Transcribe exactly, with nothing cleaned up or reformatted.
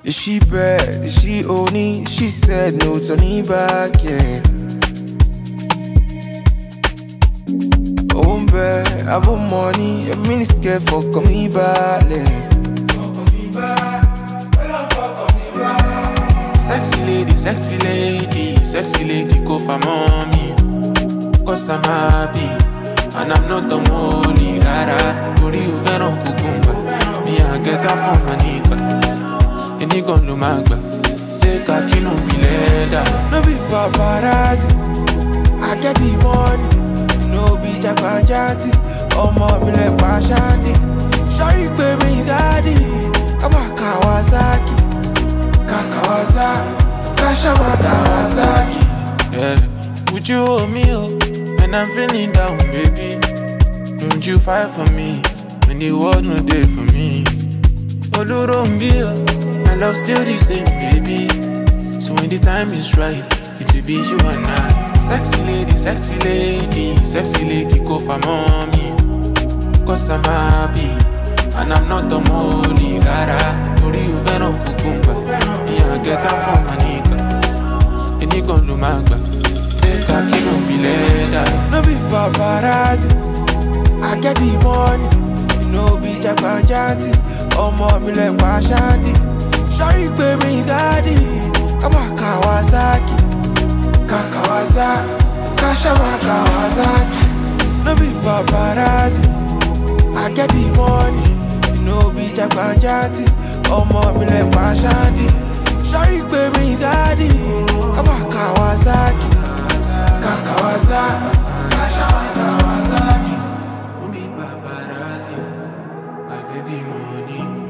Is she bad? Is she only? She said no, turning back, yeah. Oh, bad, I have money, a mini scared for coming back, yeah. Sexy lady, sexy lady, sexy lady, go for mommy. Cause I'm happy, and I'm not the only rara. Puri you veron kukumba, me I get that from my nigga. Any gun no magba, say kaki no be leather. No be paparazzi, I get the money. No be Japan jantis, or more be like Pashandi. Shari pay me zaddy, come on Kawasaki. Kakawasaki, Kashama Kawasaki. Yeah, would you hold me up when I'm feeling down, baby? Would you fight for me when the world no there for me? Olurumbia, my love still the same, baby. So when the time is right, it will be you and I. Sexy lady, sexy lady, sexy lady, go for mommy. Cause I'm happy, and I'm not the only rara. Puri you veron kukumba, me I get that from my nigga. Any gun no magba, say kaki no be leather. No be paparazzi, I get the money. No be Japan jantis, or more be like Pashandi. Shari pay me zaddy, come on Kawasaki. Kakawasaki, Kashama Kawasaki. No be paparazzi, I get the money. No be Japan jantis, or more be like Pashandi. Shari pay me zaddy, come on Kawasaki. Kakawasaki, Kashama Kawasaki. No be paparazzi, I get the money.